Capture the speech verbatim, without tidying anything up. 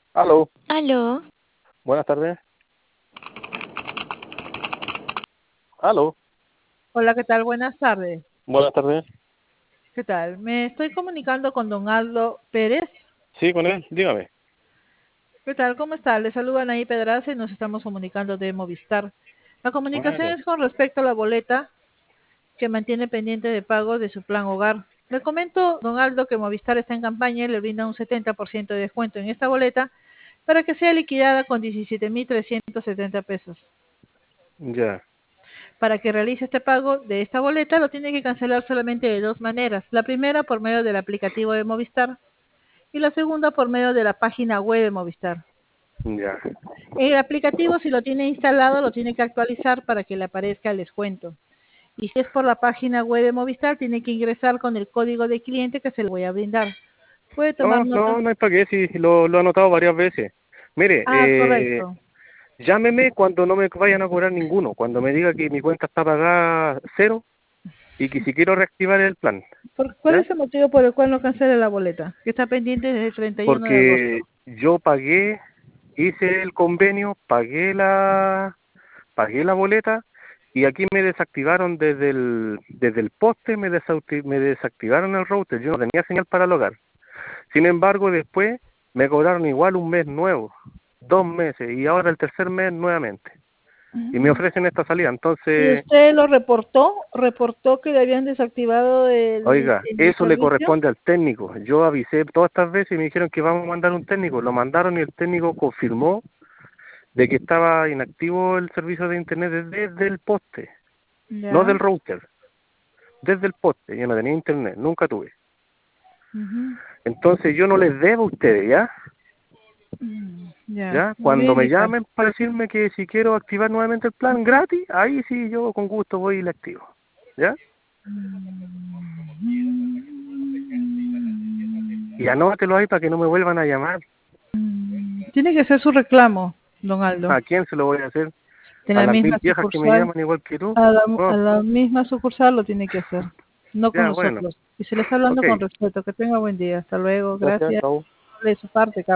Aló, Aló, buenas tardes. Aló, Hola, ¿qué tal? Buenas tardes. buenas tardes. ¿Qué tal? Me estoy comunicando con don Aldo Pérez. Sí, con él, dígame. ¿Qué tal? ¿Cómo está? Le saluda Anaí Pedraza y nos estamos comunicando de Movistar. La Ah, comunicación ya. es con respecto a la boleta que mantiene pendiente de pago de su plan hogar. Le comento, don Aldo, que Movistar está en campaña y le brinda un setenta por ciento de descuento en esta boleta para que sea liquidada con diecisiete mil trescientos setenta pesos. Ya. Para que realice este pago de esta boleta lo tiene que cancelar solamente de dos maneras. La primera por medio del aplicativo de Movistar y la segunda por medio de la página web de Movistar. Ya. El aplicativo, si lo tiene instalado, lo tiene que actualizar para que le aparezca el descuento. Y si es por la página web de Movistar, tiene que ingresar con el código de cliente que se le voy a brindar. ¿Puede tomar No, nota? no, no hay para qué, sí, lo, lo he anotado varias veces. Mire, Ah, eh, correcto. llámeme cuando no me vayan a cobrar ninguno, cuando me diga que mi cuenta está pagada cero y que si quiero reactivar el plan, ¿Por- ¿Cuál ¿ya? es el motivo por el cual no cancela la boleta? Que está pendiente desde el treinta y uno de Porque agosto. yo pagué, hice el convenio, pagué la, pagué la boleta y aquí me desactivaron desde el, desde el poste, me, desauti- me desactivaron el router, yo no tenía señal para logar. Sin embargo, después me cobraron igual un mes nuevo, dos meses y ahora el tercer mes nuevamente. Y me ofrecen esta salida, ¿Y entonces, usted lo reportó? ¿Reportó que le habían desactivado el, oiga, el eso le servicio? corresponde al técnico. Yo avisé todas estas veces y me dijeron que vamos a mandar un técnico. Lo mandaron y el técnico confirmó de que estaba inactivo el servicio de internet desde el poste, no Ya. del router, desde el poste. Yo no tenía internet, nunca tuve. Ujú. Entonces yo no les debo a ustedes, ¿ya? Mm, Ya, ¿Ya? muy Cuando bien, me Nica. llamen para decirme que si quiero activar nuevamente el plan gratis, ahí sí yo con gusto voy y le activo. ¿Ya? Y anótelo ahí para que no me vuelvan a llamar. Tiene que hacer su reclamo, don Aldo, ¿A quién se lo voy a hacer? en ¿A la las mil misma viejas que me sucursal, llaman igual que tú? a la, a Oh, la misma sucursal lo tiene que hacer, no con ya, bueno. nosotros. Y se le está hablando Ok. con respeto. Que tenga buen día. Hasta luego. Gracias, Gracias. chao. De su parte,